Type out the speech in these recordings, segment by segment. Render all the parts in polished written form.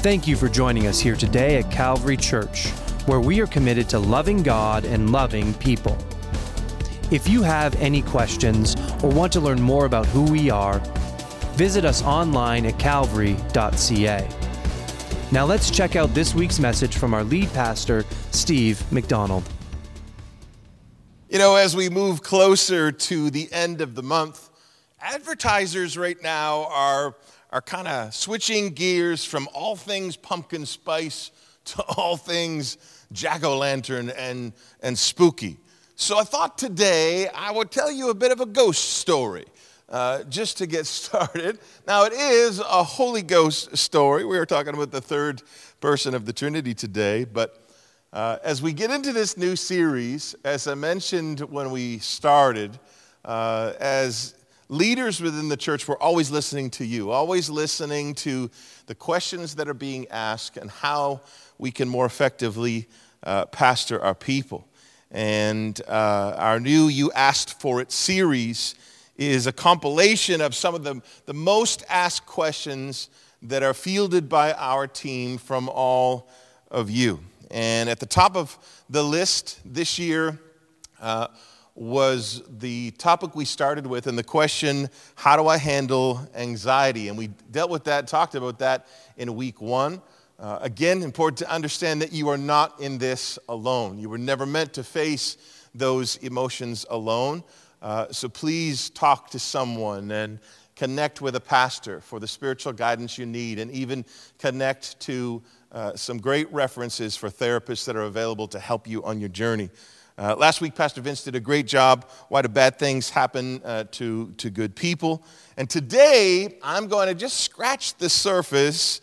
Thank you for joining us here today at Calvary Church, where we are committed to loving God and loving people. If you have any questions or want to learn more about who we are, visit us online at calvary.ca. Now let's check out this week's message from our lead pastor, Steve McDonald. You know, as we move closer to the end of the month, advertisers right now are kind of switching gears from all things pumpkin spice to all things jack-o'-lantern and spooky. So I thought today I would tell you a bit of a ghost story, just to get started. Now, it is a Holy Ghost story. We are talking about the third person of the Trinity today, but as we get into this new series, as I mentioned when we started, as leaders within the church, we're always listening to you, always listening to the questions that are being asked and how we can more effectively pastor our people. And our new You Asked For It series is a compilation of some of the most asked questions that are fielded by our team from all of you. And at the top of the list this year was the topic we started with, and the question, how do I handle anxiety? And we dealt with that, talked about that in week one. Again, important to understand that you are not in this alone. You were never meant to face those emotions alone. So please talk to someone and connect with a pastor for the spiritual guidance you need, and even connect to some great references for therapists that are available to help you on your journey. Last week, Pastor Vince did a great job. Why do bad things happen to good people? And today, I'm going to just scratch the surface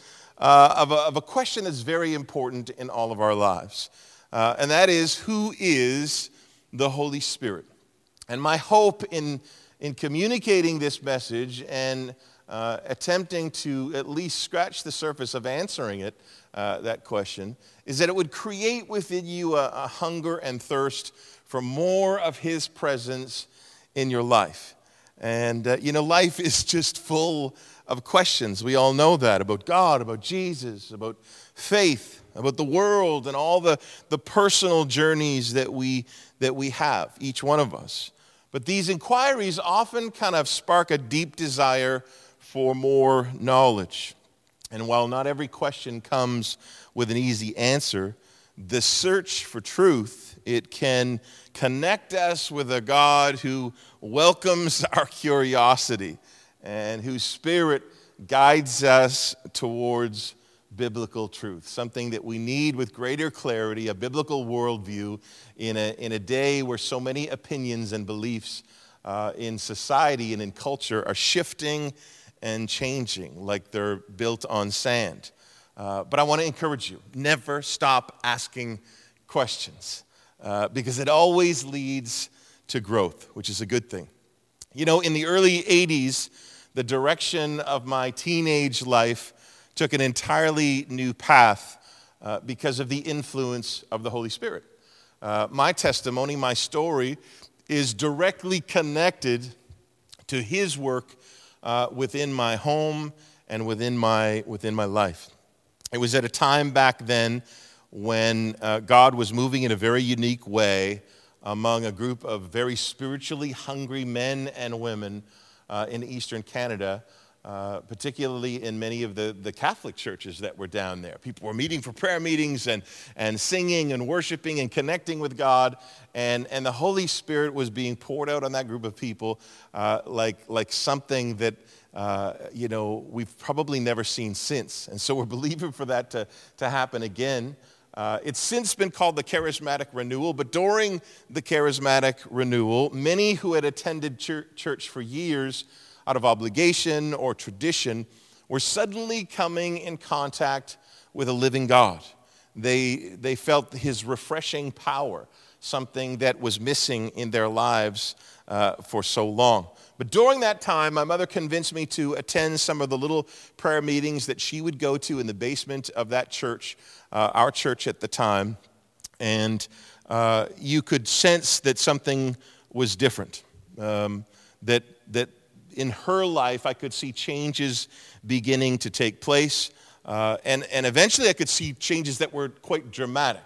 of a question that's very important in all of our lives. And that is, who is the Holy Spirit? And my hope in communicating this message and attempting to at least scratch the surface of answering it, that question, is that it would create within you a hunger and thirst for more of His presence in your life. And, life is just full of questions. We all know that, about God, about Jesus, about faith, about the world, and all the personal journeys that we have, each one of us. But these inquiries often kind of spark a deep desire for more knowledge. And while not every question comes with an easy answer, the search for truth, it can connect us with a God who welcomes our curiosity and whose Spirit guides us towards biblical truth, something that we need with greater clarity, a biblical worldview in a day where so many opinions and beliefs in society and in culture are shifting and changing like they're built on sand. But I want to encourage you, never stop asking questions because it always leads to growth, which is a good thing. You know, in the early 80s, the direction of my teenage life took an entirely new path because of the influence of the Holy Spirit. My testimony, my story, is directly connected to His work within my home and within my life. It was at a time back then when God was moving in a very unique way among a group of very spiritually hungry men and women in Eastern Canada, particularly in many of the Catholic churches that were down there. People were meeting for prayer meetings and singing and worshiping and connecting with God, and the Holy Spirit was being poured out on that group of people like something that we've probably never seen since. And so we're believing for that to happen again. It's since been called the Charismatic Renewal, but during the Charismatic Renewal, many who had attended church for years out of obligation or tradition were suddenly coming in contact with a living God. They felt His refreshing power, something that was missing in their lives for so long. But during that time, my mother convinced me to attend some of the little prayer meetings that she would go to in the basement of that church, our church at the time. And you could sense that something was different, that in her life I could see changes beginning to take place. And eventually I could see changes that were quite dramatic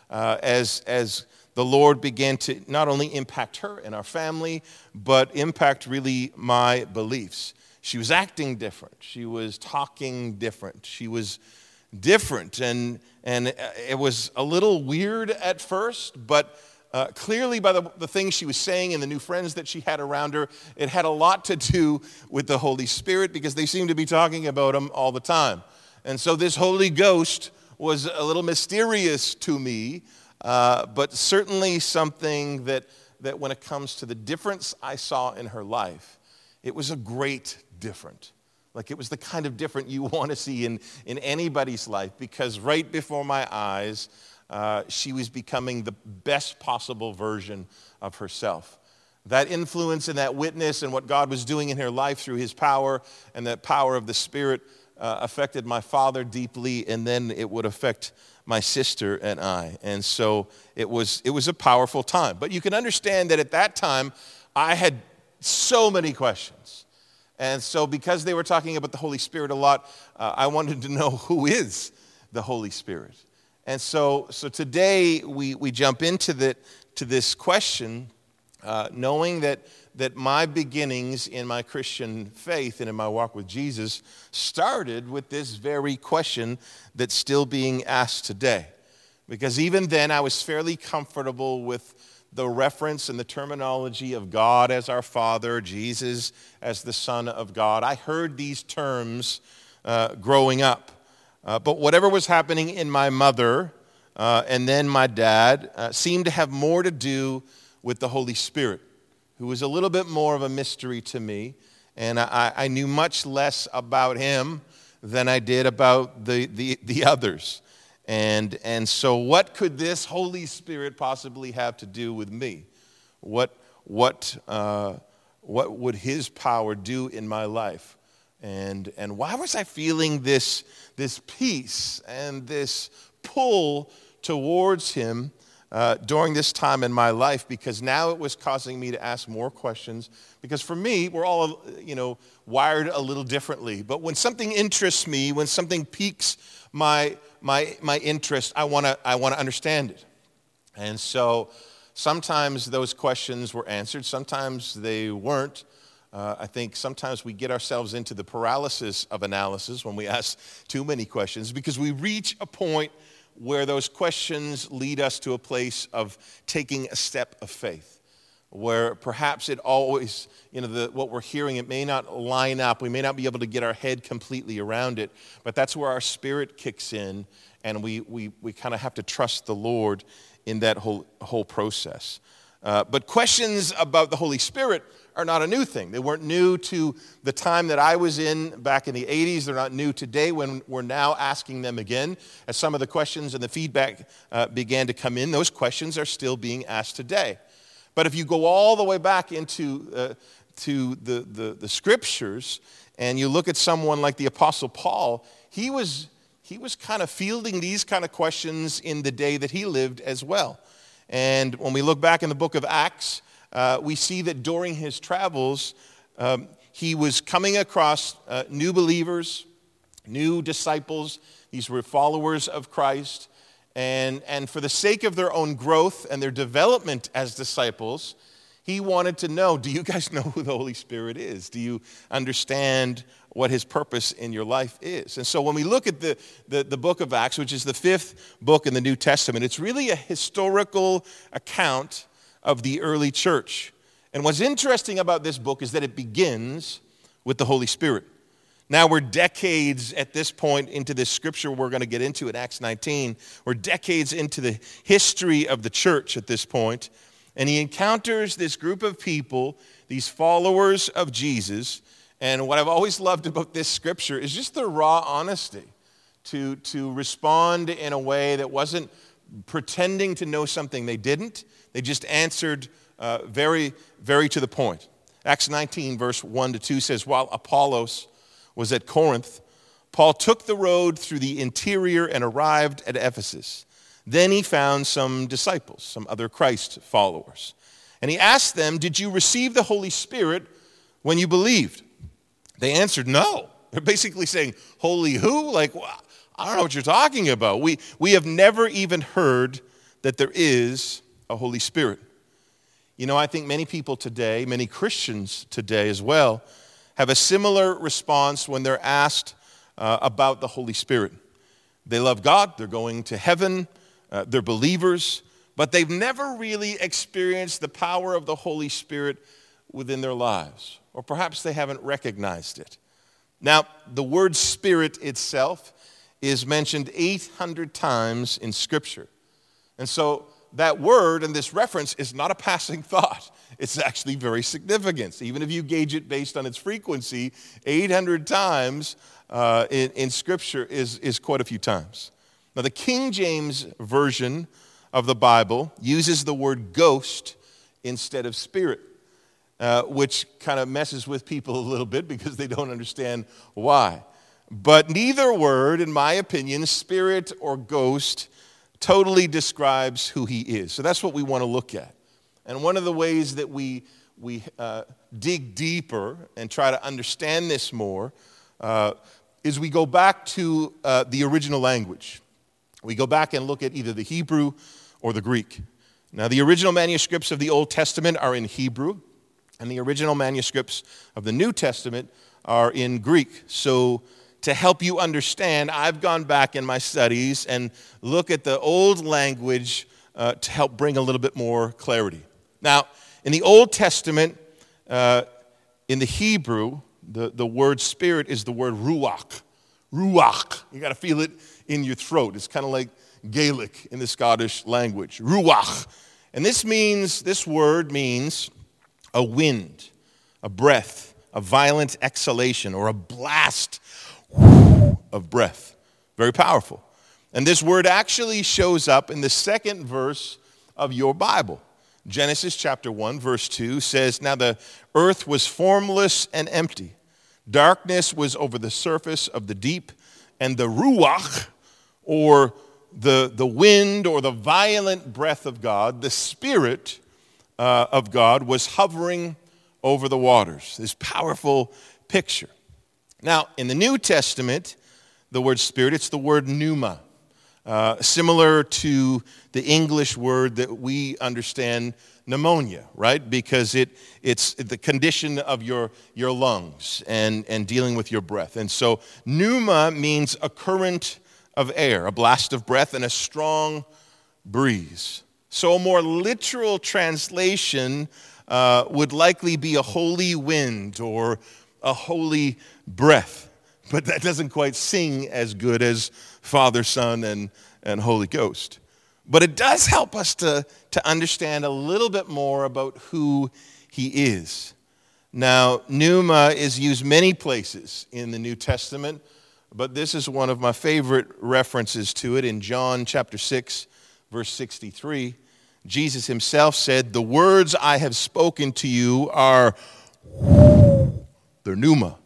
as the Lord began to not only impact her and our family, but impact really my beliefs. She was acting different. She was talking different. She was different. And it was a little weird at first, but clearly by the things she was saying and the new friends that she had around her, it had a lot to do with the Holy Spirit because they seemed to be talking about him all the time. And so this Holy Ghost was a little mysterious to me, but certainly something that when it comes to the difference I saw in her life, it was a great different. Like it was the kind of different you want to see in anybody's life, because right before my eyes, she was becoming the best possible version of herself. That influence and that witness and what God was doing in her life through his power and the power of the Spirit affected my father deeply, and then it would affect my sister and I. And so it was a powerful time. But you can understand that at that time, I had so many questions. And so because they were talking about the Holy Spirit a lot, I wanted to know who is the Holy Spirit. And so today we jump into this question, knowing that my beginnings in my Christian faith and in my walk with Jesus started with this very question that's still being asked today. Because even then I was fairly comfortable with the reference and the terminology of God as our Father, Jesus as the Son of God. I heard these terms growing up. But whatever was happening in my mother and then my dad seemed to have more to do with the Holy Spirit, who was a little bit more of a mystery to me. And I knew much less about him than I did about the others. And so what could this Holy Spirit possibly have to do with me? What would his power do in my life? And why was I feeling this peace and this pull towards him during this time in my life? Because now it was causing me to ask more questions. Because for me, we're all, wired a little differently. But when something interests me, when something piques my interest, I want to understand it. And so sometimes those questions were answered. Sometimes they weren't. I think sometimes we get ourselves into the paralysis of analysis when we ask too many questions, because we reach a point where those questions lead us to a place of taking a step of faith, where perhaps it always, what we're hearing, it may not line up. We may not be able to get our head completely around it, but that's where our spirit kicks in, and we kind of have to trust the Lord in that whole process. But questions about the Holy Spirit are not a new thing. They weren't new to the time that I was in back in the 80s. They're not new today when we're now asking them again. As some of the questions and the feedback began to come in, those questions are still being asked today. But if you go all the way back into to the scriptures and you look at someone like the Apostle Paul, he was kind of fielding these kind of questions in the day that he lived as well. And when we look back in the book of Acts, we see that during his travels, he was coming across new believers, new disciples. These were followers of Christ. And for the sake of their own growth and their development as disciples, he wanted to know, do you guys know who the Holy Spirit is? Do you understand what his purpose in your life is? And so when we look at the book of Acts, which is the 5th book in the New Testament, it's really a historical account of the early church. And what's interesting about this book is that it begins with the Holy Spirit. Now we're decades at this point into this scripture we're going to get into in Acts 19. We're decades into the history of the church at this point. And he encounters this group of people, these followers of Jesus. And what I've always loved about this scripture is just the raw honesty to respond in a way that wasn't pretending to know something they didn't. They just answered very, very to the point. Acts 19, verse 1-2 says, while Apollos was at Corinth, Paul took the road through the interior and arrived at Ephesus. Then he found some disciples, some other Christ followers. And he asked them, did you receive the Holy Spirit when you believed? They answered, no. They're basically saying, holy who? Like, I don't know what you're talking about. We have never even heard that there is a Holy Spirit. You know, I think many people today, many Christians today as well, have a similar response when they're asked about the Holy Spirit. They love God, they're going to heaven, they're believers, but they've never really experienced the power of the Holy Spirit within their lives, or perhaps they haven't recognized it. Now, the word Spirit itself is mentioned 800 times in Scripture. And so that word and this reference is not a passing thought. It's actually very significant. Even if you gauge it based on its frequency, 800 times in Scripture is quite a few times. Now, the King James Version of the Bible uses the word ghost instead of spirit, which kind of messes with people a little bit because they don't understand why. But neither word, in my opinion, spirit or ghost, totally describes who he is. So that's what we want to look at. And one of the ways that we dig deeper and try to understand this more is we go back to the original language. We go back and look at either the Hebrew or the Greek. Now, the original manuscripts of the Old Testament are in Hebrew, and the original manuscripts of the New Testament are in Greek. So to help you understand, I've gone back in my studies and look at the old language to help bring a little bit more clarity. Now, in the Old Testament, in the Hebrew, the word spirit is the word ruach. Ruach. You got to feel it in your throat. It's kind of like Gaelic in the Scottish language. Ruach. And this word means a wind, a breath, a violent exhalation, or a blast of breath. Very powerful. And this word actually shows up in the second verse of your Bible. Genesis chapter 1, verse 2 says, "Now the earth was formless and empty. Darkness was over the surface of the deep, and the ruach, or the wind, or the violent breath of God, the Spirit of God, was hovering over the waters." This powerful picture. Now, in the New Testament, the word Spirit, it's the word pneuma. Similar to the English word that we understand, pneumonia, right? Because it's the condition of your lungs and dealing with your breath. And so pneuma means a current of air, a blast of breath, and a strong breeze. So a more literal translation would likely be a holy wind or a holy breath. But that doesn't quite sing as good as Father, Son, and Holy Ghost. But it does help us to understand a little bit more about who he is. Now, pneuma is used many places in the New Testament, but this is one of my favorite references to it in John chapter 6, verse 63. Jesus himself said, "The words I have spoken to you are," they're pneuma,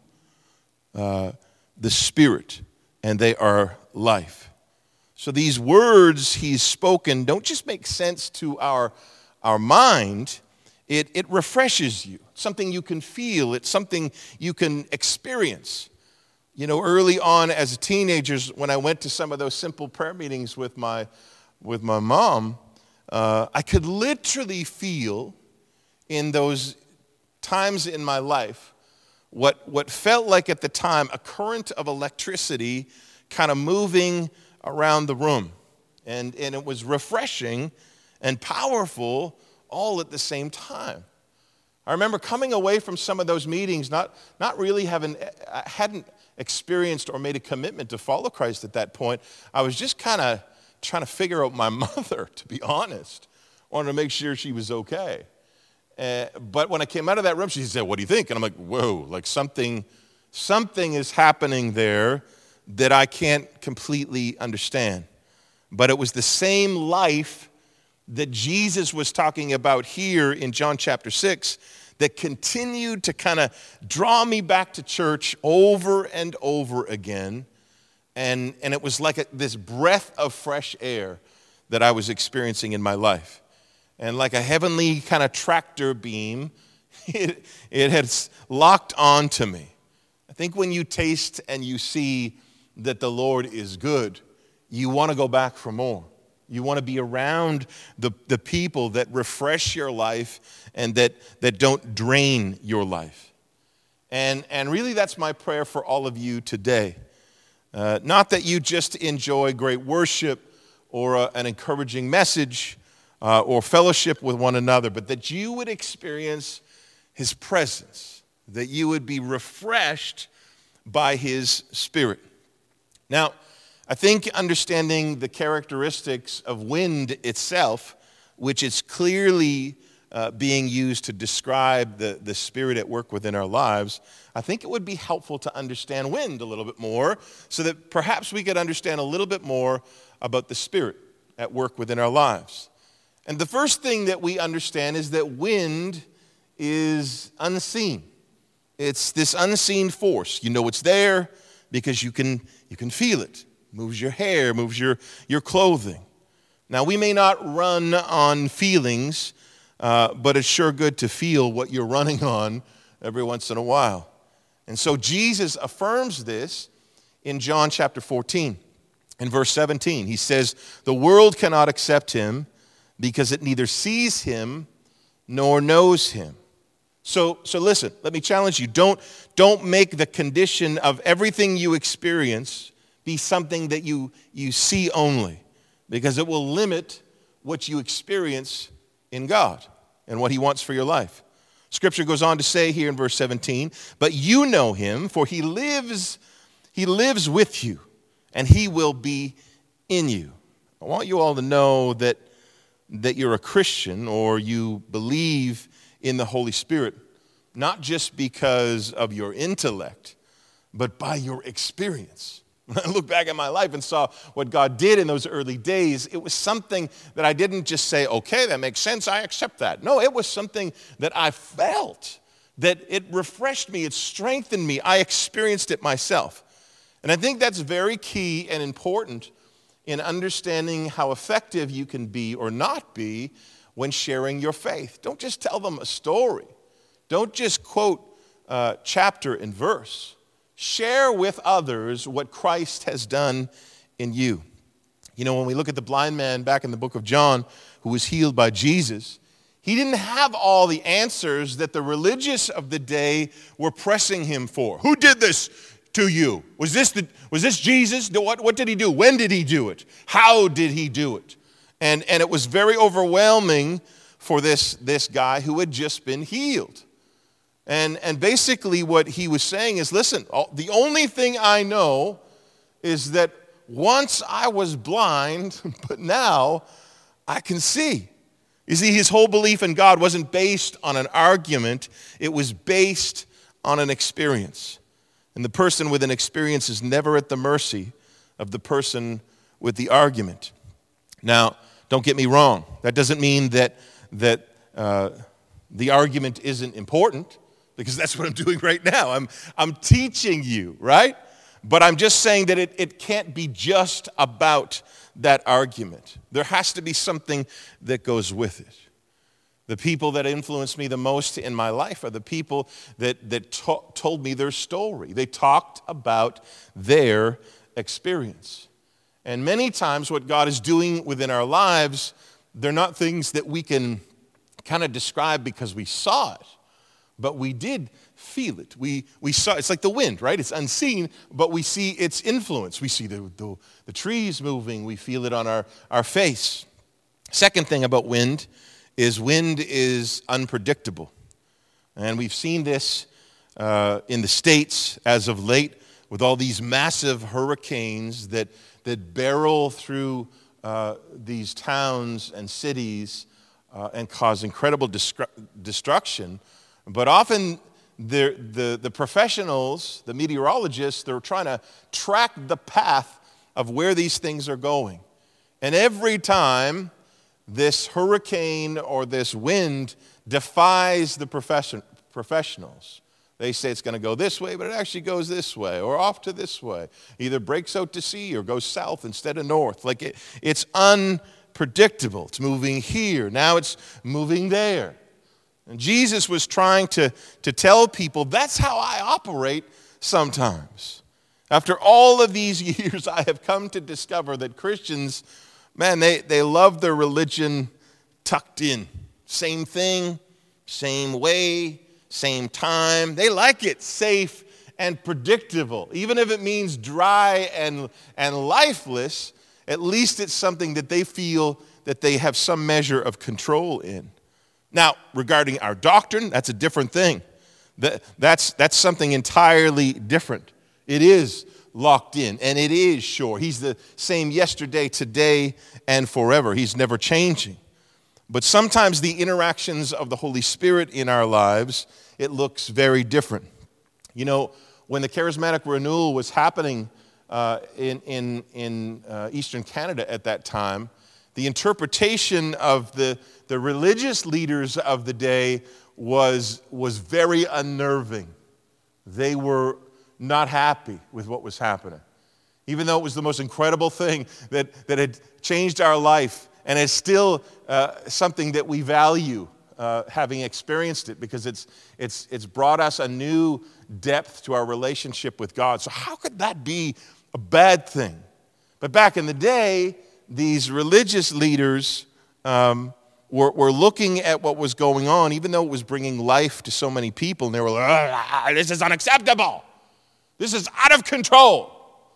the Spirit, and they are life. So these words he's spoken don't just make sense to our mind. It refreshes you. It's something you can feel. It's something you can experience. You know, early on as teenagers, when I went to some of those simple prayer meetings with my mom, I could literally feel in those times in my life what felt like at the time a current of electricity kind of moving around the room. And it was refreshing and powerful all at the same time. I remember coming away from some of those meetings not really hadn't experienced or made a commitment to follow Christ at that point. I was just kind of trying to figure out my mother, to be honest. I wanted to make sure she was okay. But when I came out of that room, she said, "What do you think?" And I'm like, whoa, like something is happening there that I can't completely understand. But it was the same life that Jesus was talking about here in John chapter 6 that continued to kind of draw me back to church over and over again. And it was like this breath of fresh air that I was experiencing in my life. And like a heavenly kind of tractor beam, it had locked on to me. I think when you taste and you see that the Lord is good, you want to go back for more. You want to be around the people that refresh your life and that don't drain your life. And really that's my prayer for all of you today. Not that you just enjoy great worship or an encouraging message or fellowship with one another, but that you would experience His presence, that you would be refreshed by His Spirit. Now, I think understanding the characteristics of wind itself, which is clearly being used to describe the Spirit at work within our lives, I think it would be helpful to understand wind a little bit more so that perhaps we could understand a little bit more about the Spirit at work within our lives. And the first thing that we understand is that wind is unseen. It's this unseen force. You know it's there because you can feel it. Moves your hair, moves your clothing. Now, we may not run on feelings, but it's sure good to feel what you're running on every once in a while. And so Jesus affirms this in John chapter 14. In verse 17, he says, "The world cannot accept him because it neither sees him nor knows him." So listen, let me challenge you. Don't make the condition of everything you experience be something that you see only, because it will limit what you experience in God and what He wants for your life. Scripture goes on to say here in verse 17, "But you know Him, for He lives with you, and He will be in you." I want you all to know that you're a Christian or you believe in the Holy Spirit, not just because of your intellect, but by your experience. When I look back at my life and saw what God did in those early days, it was something that I didn't just say, okay, that makes sense, I accept that. No, it was something that I felt, that it refreshed me, it strengthened me. I experienced it myself. And I think that's very key and important in understanding how effective you can be or not be when sharing your faith. Don't just tell them a story. Don't just quote chapter and verse. Share with others what Christ has done in you. You know, when we look at the blind man back in the book of John who was healed by Jesus, he didn't have all the answers that the religious of the day were pressing him for. Who did this to you? Was this Jesus? What did he do? When did he do it? How did he do it? And it was very overwhelming for this guy who had just been healed. And basically what he was saying is, listen, the only thing I know is that once I was blind, but now I can see. You see, his whole belief in God wasn't based on an argument. It was based on an experience. And the person with an experience is never at the mercy of the person with the argument. Now, don't get me wrong. That doesn't mean that the argument isn't important, because that's what I'm doing right now. I'm teaching you, right? But I'm just saying that it can't be just about that argument. There has to be something that goes with it. The people that influenced me the most in my life are the people that told me their story. They talked about their experience. And many times what God is doing within our lives, they're not things that we can kind of describe because we saw it. But we did feel it. We saw, it's like the wind, right? It's unseen, but we see its influence. We see the trees moving. We feel it on our face. Second thing about wind is unpredictable. And we've seen this in the States as of late with all these massive hurricanes that barrel through these towns and cities and cause incredible destruction. But often the professionals, the meteorologists, they're trying to track the path of where these things are going. And every time this hurricane or this wind defies the professionals, they say it's going to go this way, but it actually goes this way or off to this way. Either breaks out to sea or goes south instead of north. Like it's unpredictable. It's moving here. Now it's moving there. And Jesus was trying to tell people, that's how I operate sometimes. After all of these years, I have come to discover that Christians, man, they love their religion tucked in. Same thing, same way, same time. They like it safe and predictable. Even if it means dry and lifeless, at least it's something that they feel that they have some measure of control in. Now, regarding our doctrine, that's a different thing. That's something entirely different. It is locked in, and it is sure. He's the same yesterday, today, and forever. He's never changing. But sometimes the interactions of the Holy Spirit in our lives, it looks very different. You know, when the charismatic renewal was happening in Eastern Canada at that time, the interpretation of the religious leaders of the day was very unnerving. They were not happy with what was happening. Even though it was the most incredible thing that had changed our life, and it's still something that we value having experienced it, because it's brought us a new depth to our relationship with God. So how could that be a bad thing? But back in the day, these religious leaders were looking at what was going on, even though it was bringing life to so many people, and they were like, this is unacceptable. This is out of control.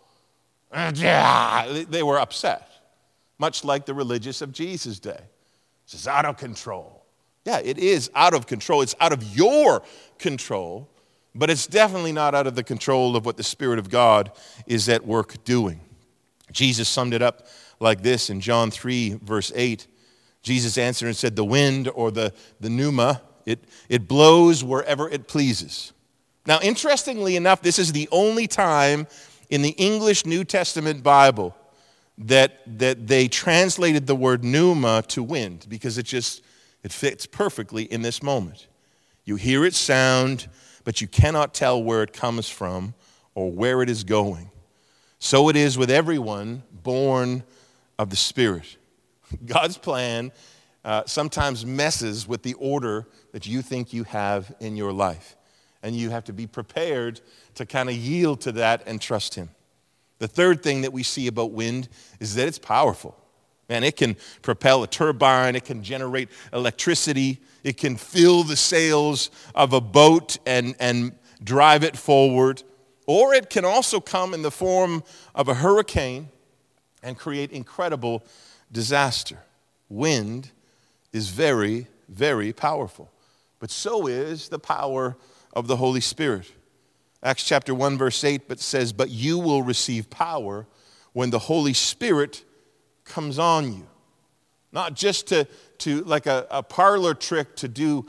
They were upset, much like the religious of Jesus' day. This is out of control. Yeah, it is out of control. It's out of your control, but it's definitely not out of the control of what the Spirit of God is at work doing. Jesus summed it up like this in John 3, verse 8. Jesus answered and said, the wind, or the pneuma, it blows wherever it pleases. Now, interestingly enough, this is the only time in the English New Testament Bible that they translated the word pneuma to wind, because it fits perfectly in this moment. You hear it sound, but you cannot tell where it comes from or where it is going. So it is with everyone born of the Spirit. God's plan sometimes messes with the order that you think you have in your life. And you have to be prepared to kind of yield to that and trust Him. The third thing that we see about wind is that it's powerful. Man, it can propel a turbine, it can generate electricity, it can fill the sails of a boat and drive it forward. Or it can also come in the form of a hurricane and create incredible disaster. Wind is very, very powerful. But so is the power of the Holy Spirit. Acts chapter 1, verse 8 says, but you will receive power when the Holy Spirit comes on you. Not just to like a parlor trick to do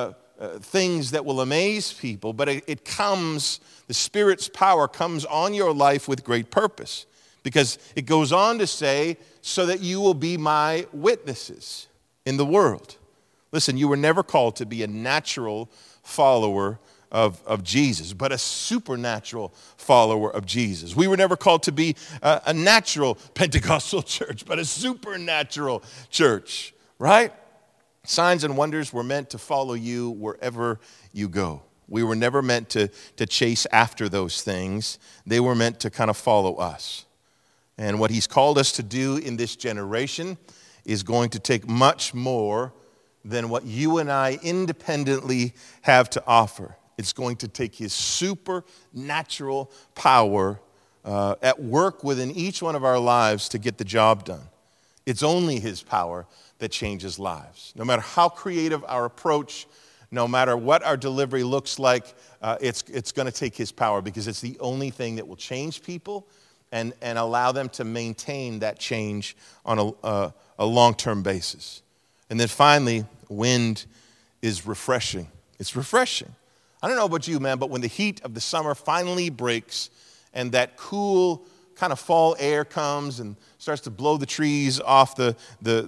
things that will amaze people, but it comes, the Spirit's power comes on your life with great purpose. Because it goes on to say, so that you will be my witnesses in the world. Listen, you were never called to be a natural follower of Jesus, but a supernatural follower of Jesus. We were never called to be a natural Pentecostal church, but a supernatural church, right? Signs and wonders were meant to follow you wherever you go. We were never meant to chase after those things. They were meant to kind of follow us. And what He's called us to do in this generation is going to take much more than what you and I independently have to offer. It's going to take His supernatural power at work within each one of our lives to get the job done. It's only His power that changes lives. No matter how creative our approach, no matter what our delivery looks like, it's going to take His power, because it's the only thing that will change people and allow them to maintain that change on a long-term basis. And then finally, wind is refreshing. It's refreshing. I don't know about you, man, but when the heat of the summer finally breaks and that cool kind of fall air comes and starts to blow the trees off, the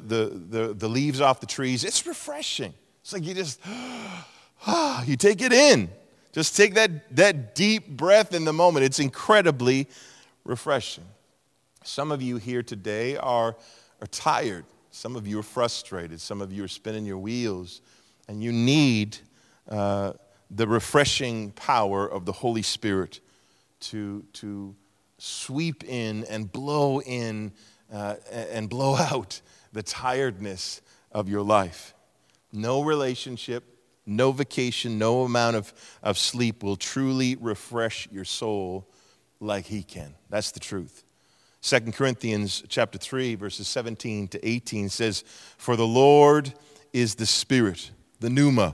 leaves off the trees, it's refreshing. It's like you just, you take it in. Just take that deep breath in the moment. It's incredibly refreshing. Some of you here today are tired. Some of you are frustrated. Some of you are spinning your wheels. And you need the refreshing power of the Holy Spirit to sweep in and blow out the tiredness of your life. No relationship, no vacation, no amount of sleep will truly refresh your soul like he can. That's the truth. 2 Corinthians chapter 3, verses 17 to 18 says, "For the Lord is the Spirit," the pneuma,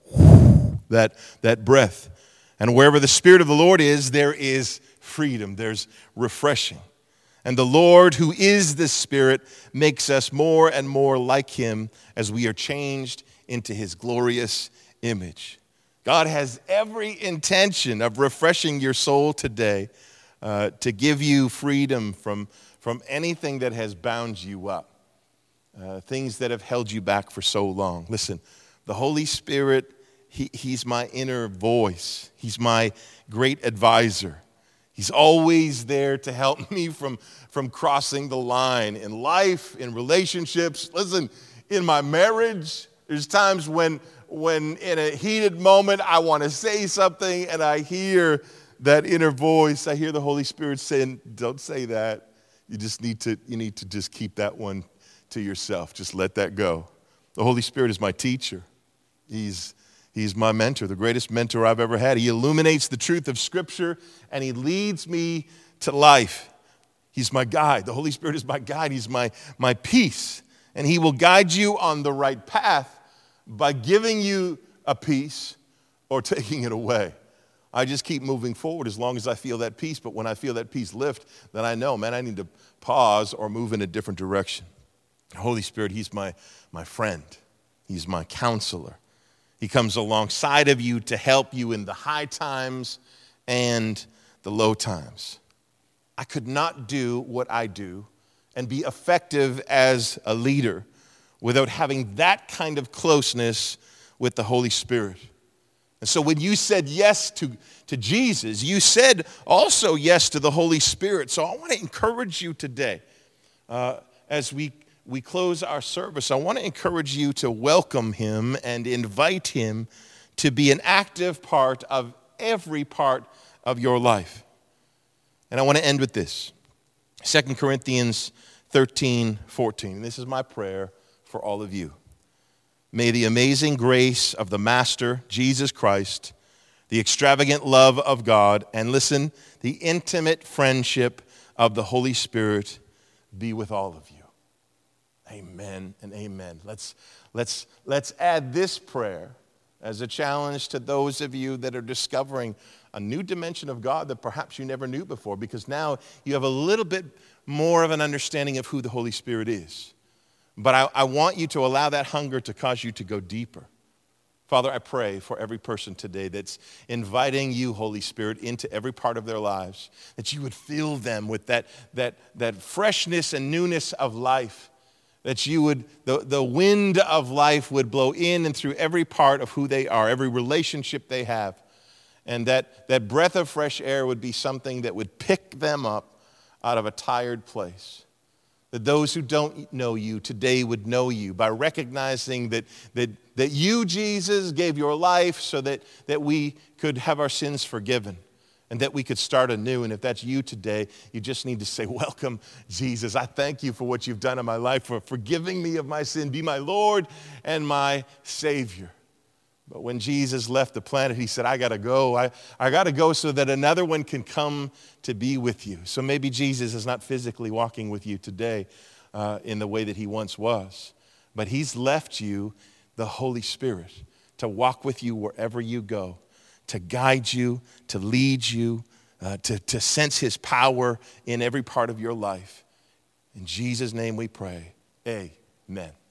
that breath. "And wherever the Spirit of the Lord is, there is freedom," there's refreshing. "And the Lord, who is the Spirit, makes us more and more like him as we are changed into his glorious image." God has every intention of refreshing your soul today, to give you freedom from anything that has bound you up, things that have held you back for so long. Listen, the Holy Spirit, he's my inner voice. He's my great advisor. He's always there to help me from crossing the line in life, in relationships. Listen, in my marriage, there's times when in a heated moment I want to say something and I hear that inner voice. I hear the Holy Spirit saying, "Don't say that. You need to just keep that one to yourself. Just let that go." The Holy Spirit is my teacher. He's my mentor, the greatest mentor I've ever had. He illuminates the truth of Scripture and he leads me to life. He's my guide. The Holy Spirit is my guide. He's my peace. And he will guide you on the right path by giving you a peace or taking it away. I just keep moving forward as long as I feel that peace. But when I feel that peace lift, then I know, man, I need to pause or move in a different direction. The Holy Spirit, he's my friend. He's my counselor. He comes alongside of you to help you in the high times and the low times. I could not do what I do and be effective as a leader without having that kind of closeness with the Holy Spirit. And so when you said yes to Jesus, you said also yes to the Holy Spirit. So I want to encourage you today, as we close our service, I want to encourage you to welcome him and invite him to be an active part of every part of your life. And I want to end with this. 2 Corinthians 13:14. This is my prayer for all of you. May the amazing grace of the Master, Jesus Christ, the extravagant love of God, and listen, the intimate friendship of the Holy Spirit be with all of you. Amen and amen. Let's add this prayer as a challenge to those of you that are discovering a new dimension of God that perhaps you never knew before, because now you have a little bit more of an understanding of who the Holy Spirit is. But I want you to allow that hunger to cause you to go deeper. Father, I pray for every person today that's inviting you, Holy Spirit, into every part of their lives, that you would fill them with that freshness and newness of life, that you would, the wind of life would blow in and through every part of who they are, every relationship they have, and that breath of fresh air would be something that would pick them up out of a tired place. That those who don't know you today would know you by recognizing that you, Jesus, gave your life so that we could have our sins forgiven and that we could start anew. And if that's you today, you just need to say, "Welcome, Jesus. I thank you for what you've done in my life, for forgiving me of my sin. Be my Lord and my Savior." But when Jesus left the planet, he said, "I got to go. I got to go so that another one can come to be with you." So maybe Jesus is not physically walking with you today in the way that he once was. But he's left you the Holy Spirit to walk with you wherever you go, to guide you, to lead you, to sense his power in every part of your life. In Jesus' name we pray. Amen.